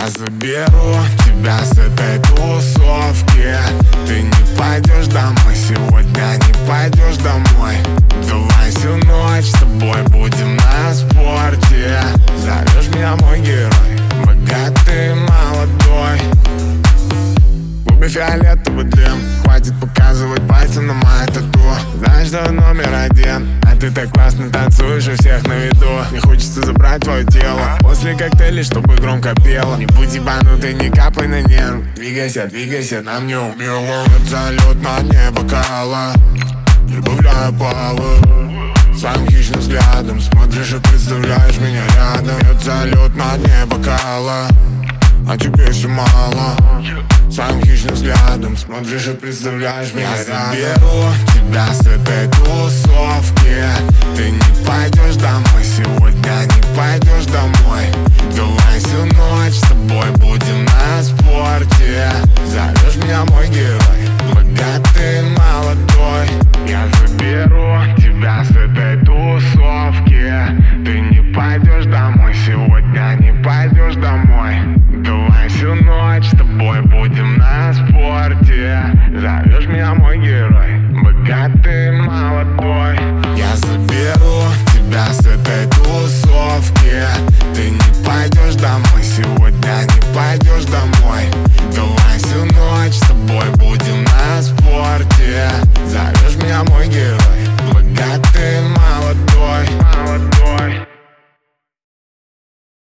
Я заберу тебя с этой тусовки. Ты не пойдешь домой, сегодня не пойдешь домой. Давай всю ночь с тобой будем на спорте. Зовешь меня, мой герой, богатый, молодой. В клубе фиолетовый дым, хватит показывать пальцем на моей тату. Знаешь, что номер один, а ты так классно танцуешь у всех на виду. Мне хочется забрать твое тело после коктейлей, чтобы громко пело. Не будь ебанутый, не капай на нерв. Двигайся, двигайся, нам не умело. Залет на дне бокала, прибавляю полы. Своим хищным взглядом смотришь и представляешь меня рядом. Это залет на дне бокала, а тебе все мало. Своим хищным взглядом смотришь и представляешь меня рядом. Я заберу тебя с этой тусовки. Ты не пойдешь домой, сегодня не пойдешь домой.